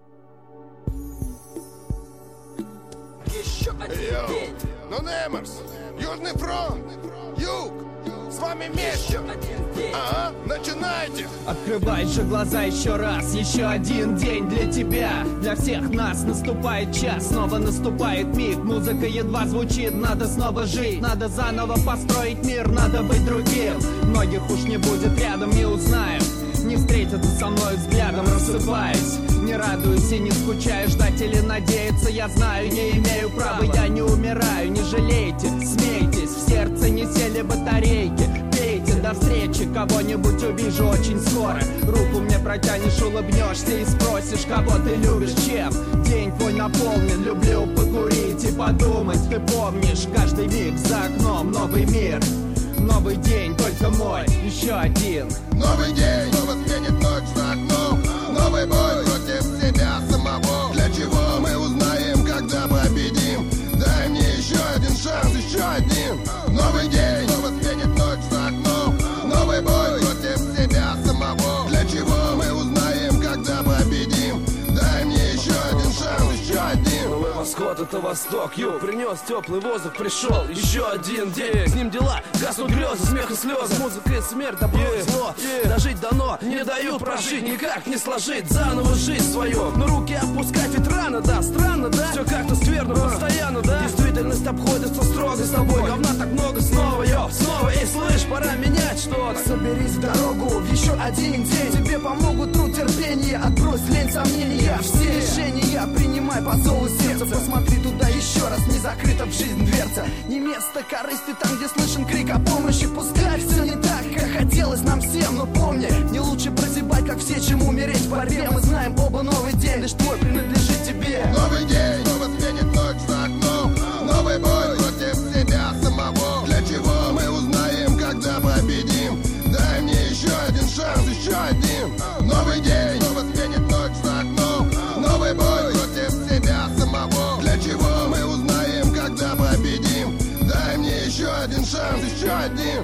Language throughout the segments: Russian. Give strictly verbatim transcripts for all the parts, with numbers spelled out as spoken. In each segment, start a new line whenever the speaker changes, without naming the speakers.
Йоу, ну Немерс, Южный фронт, Юг, с вами вместе. Ага, начинайте.
Открывай же глаза еще раз. Еще один день для тебя. Для всех нас наступает час. Снова наступает миг. Музыка едва звучит. Надо снова жить. Надо заново построить мир. Надо быть другим. Многих уж не будет рядом, не узнаю. Не встретятся со мной взглядом, рассыпаясь. Не радуюсь и не скучаю. Ждать или надеяться, я знаю, не имею права. Я не умираю, не жалейте. Смейтесь, в сердце не сели батарейки. Пейте, до встречи, кого-нибудь увижу очень скоро. Руку мне протянешь, улыбнешься и спросишь, кого ты любишь, чем. День твой наполнен, люблю покурить и подумать. Ты помнишь, каждый миг за окном новый мир. Новый день, только мой, еще один.
Новый день, снова сменит ночь за окном. Новый бой против себя самого. Для чего мы узнаем, когда победим? Дай мне еще один шанс, еще один. Новый день, снова сменит ночь за окном. Новый бой против себя самого. Для чего мы узнаем, когда победим? Дай мне еще один шанс, еще один.
Новый восход — это восток, юг. Принес теплый воздух, пришел еще один день. С ним дела, гаснут грезы, смех и слезы. Музыка и смерть, добро и зло. Дожить дано, не дают прожить, никак не сложить заново жизнь свою. Но руки опускать ведь рано, да, странно, да? Все как-то скверно, постоянно, да? Действительность обходится строго с тобой. Говна так много снова, йо, снова. Эй, слышь, пора менять что-то.
Соберись в дорогу в еще один день. Тебе помогут труд, терпение, отбрось лень, сомнения. Все решения принимай по зову сердца. Посмотри туда еще раз, не закрыта в жизнь дверца. Не место корысти там, где слышен крик о помощи. Пускай все не так, как хотелось нам всем. Но помни, не лучше прозябать, как все, чем умереть в борьбе. Мы знаем оба, новый день лишь твой принадлежит тебе.
Новый день, снова сменит ночь за окном. Новый бой против себя самого. Для чего мы узнаем, когда победим? Дай мне еще один шанс, еще один. Новый день, снова сменит ночь за окном. Новый бой против себя самого. Для чего мы узнаем, когда победим? Дай мне еще один шанс, еще один.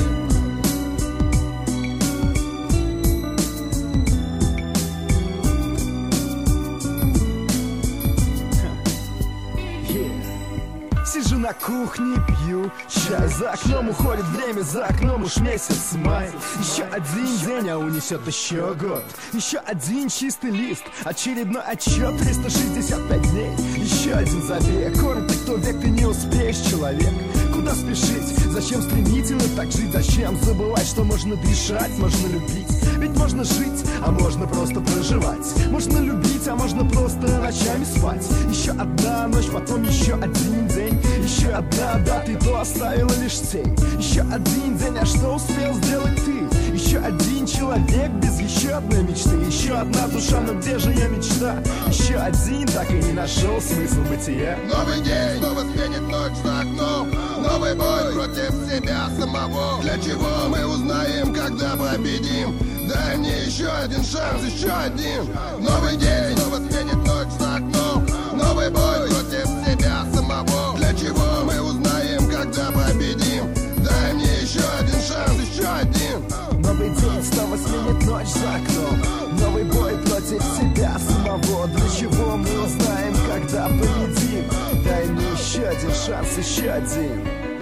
Сижу на кухне, пью чай. За окном уходит время, за окном уж месяц май. Еще один день, а унесет еще год. Еще один чистый лист, очередной отчет. Триста шестьдесят пять дней, еще один забег. Корм ты кто век, ты не успеешь, человек. Куда спешить? Зачем стремительно так жить? Зачем забывать, что можно дышать, можно любить? Ведь можно жить, а можно просто проживать. Можно любить, а можно просто ночами спать. Еще одна ночь, потом еще один день. Еще одна дата, и то оставила лишь тень. Еще один день, а что успел сделать ты? Еще один человек без еще одной мечты. Еще одна душа, но где же ее мечта? Еще один, так и не нашел смысл бытия.
Новый день, снова сменит ночь за окном. Новый бой против себя самого. Для чего мы узнаем, когда победим? Дай мне еще один шанс, еще один. Новый день, снова сменит ночь за окном. Новый бой против себя самого. Для чего мы узнаем, когда победим? Дай мне еще один шанс, еще один.
Новый день снова сменит ночь за окном. Новый бой против себя самого. Для чего мы узнаем, когда победим? Дай мне еще один шанс, еще один.